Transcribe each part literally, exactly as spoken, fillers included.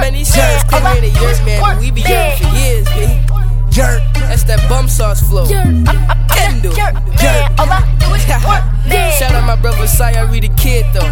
Man, these shits came here to yerk, man, but we be yerking for years, B. Yerk, that's that bum sauce flow. Kendall. Shout out my brother Saya, read the kid though.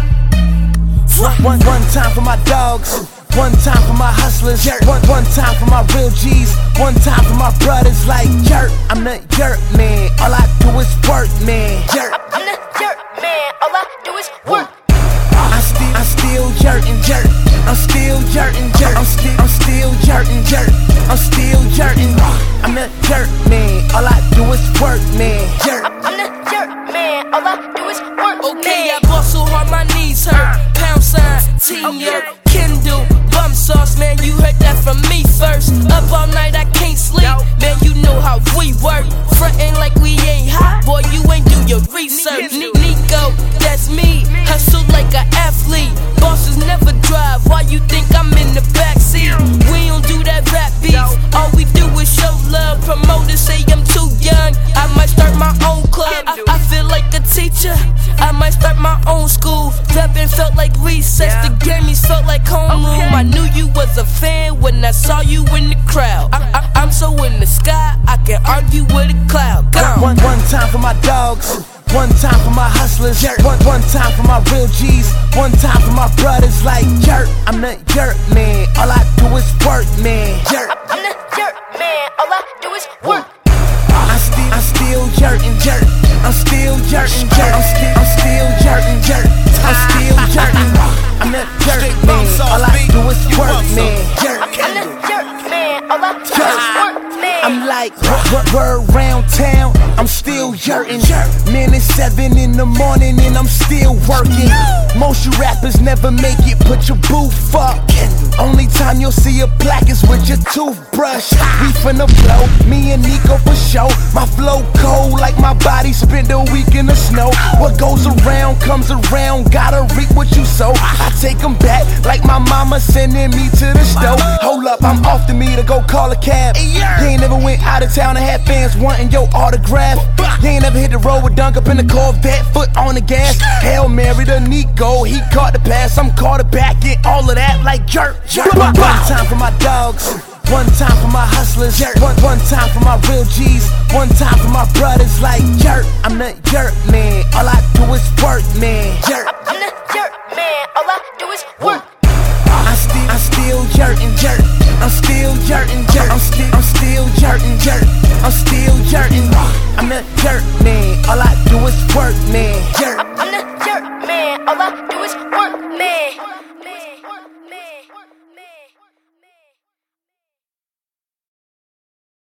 One, one, one time for my dogs, one time for my hustlers, one, one time for my real G's, one time for my brothers like Yerk. I'm the Yerk man, all I do is work, man. Yerk. I'm the Yerk man, all I do is work. I'm still, I'm still yerking, yerk. I'm still yerking, yerk. I'm still, I'm still yerking, yerk. I'm still yerking. I'm the Yerk man, all I do is work, man. Yerk. I'm the Yerk man, all I do is work. Okay, I bought so hard my knees hurt. Pound sign, Team Yerk, Kendall, bum sauce, man. You heard that from me first. Up all night, I can't sleep, man. You know how we work. Frontin' like we ain't hot, boy. You ain't do your research. Nico, that's me. Hustle like an athlete. Bosses never drive. Why you think I'm in the backseat? We don't do that rap beef. All we do is show love. Promoters say I'm too young. I might start my own club. I, I feel like a teacher. I might start my own school. Rapping felt like recess. The Grammys felt like homeroom. I knew you was a fan when I saw you in the crowd. I, I, I'm so in the sky, I can argue with a cloud. Gone. One, one time for my dogs, one time for my hustlers, one, one time for my real G's, one time for my brothers like Yerk. I'm the Yerk man, all I do is work, man. Yerk. I'm the Yerk man, all I do is work. I'm still, I'm still yerking, yerk. I'm still yerking, yerk. I'm still, I'm still yerking, yerk. I'm still yerking. I'm the Yerk man, all I do is work, man. Yerk. I'm the Yerk man, all I do is work, man. I'm like, word round town, I'm still yerking. Man, it's seven in the morning and I'm still working. Most you rappers never make it, put your booth up. Only time you'll see a plaque is with your toothbrush. We finna blow, me and Nico for show. My flow cold like my body spent a week in the snow. What goes around comes around, gotta reap what you sow. I take them back like my mama sending me to the stove. Hold up, I'm off to me to go call a cab. You ain't never went out of town and had fans wanting your autograph. You ain't never hit the road with dunk up in the Corvette, foot on the gas. Hail Mary to Nico, he caught the pass, I'm quarterbacking all of that like Yerk. One, one time for my dogs, one time for my hustlers, one, one time for my real G's, one time for my brothers like Yerk. I'm the Yerk man, all I do is work, man. Yerk. I'm the Yerk man, all I do is work. I'm still, I'm still yerking, yerk. I'm still yerking, yerk. I'm still, I'm still yerking, yerk. I'm still yerking. I'm the Yerk man, all I do is work, man. Yerk. I'm the Yerk man, all I do is work, man.